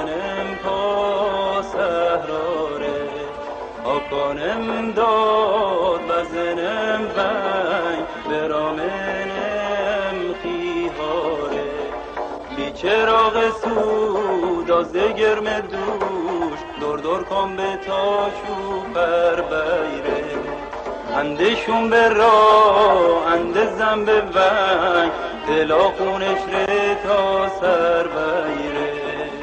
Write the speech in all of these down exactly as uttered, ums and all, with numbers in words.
بزنم پا سهراره آکانم داد بزنم بنگ برامنم خیهاره بی چراغ سود از گرم دوش دور دور کن به تاشو پر بیره اندشون به راه اند زن به ونگ دلا خونش ره تا سر بیره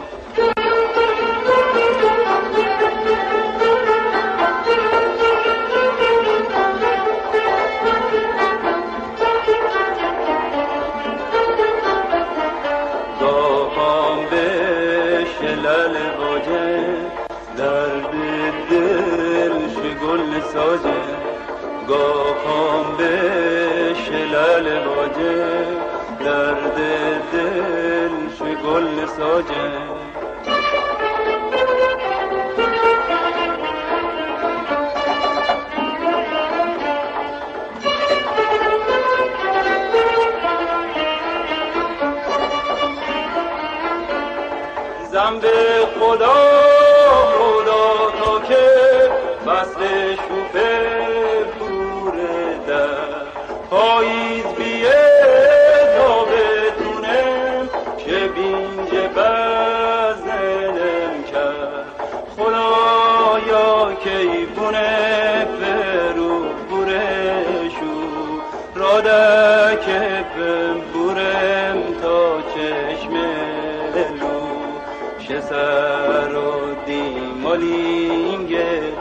گاهام به شلل واجه درد دل شگل ساجه گاهام به شلل واجه درد دل شگل ساجه زن به خدا خدا تا که فصل شوفه بوره در پاییز بیه تا بتونم چه بینج بزنم کرد خدایا کی بونه فرو بورشو رادک بورم تا چشمه سر و دیمالینگ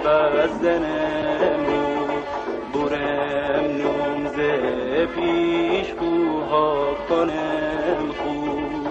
بزنمو بورم نومزه پیش خوها کنم خوب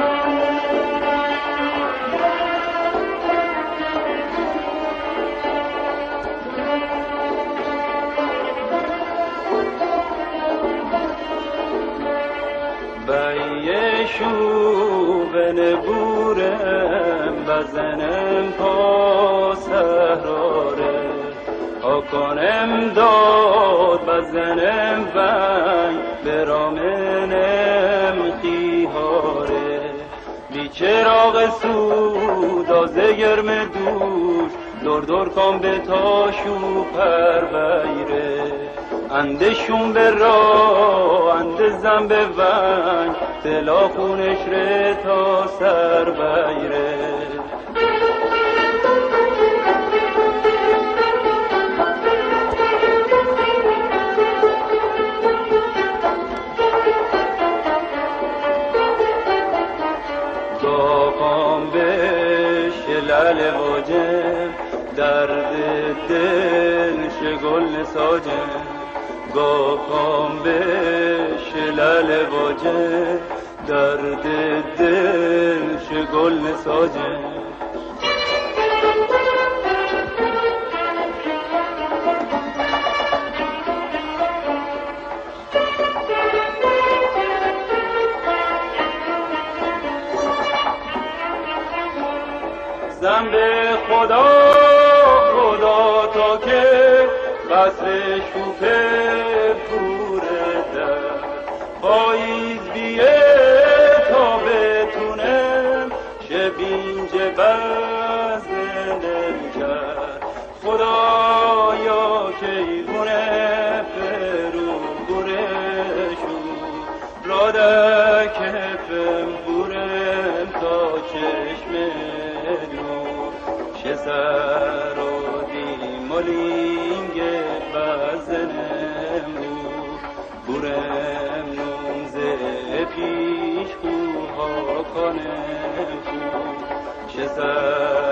بیشو بن بورم بزنم پا سهراره آکانم داد بزنم ونگ برامنم خیهاره بی چراغ سود از گرم دوش دور دور کن به تاشو پر بیره اندشون به راه اند زن به ونگ دلا خونش ره تا سر بیره گاهام به شلل واجه درد دل شگل ساجه گاهام به شلل واجه درد دل شگل ساجه زن به خدا خدا تا که فصل شوفه پوره در پاییز بیه تا بتونم چه بینج بزنم کرد خدایا کی بونه فرو بورشو رادک بورم تا چشمه چه سر و دیمالینگ بزنمو بورم نومزه پیش خوها کنم چه سر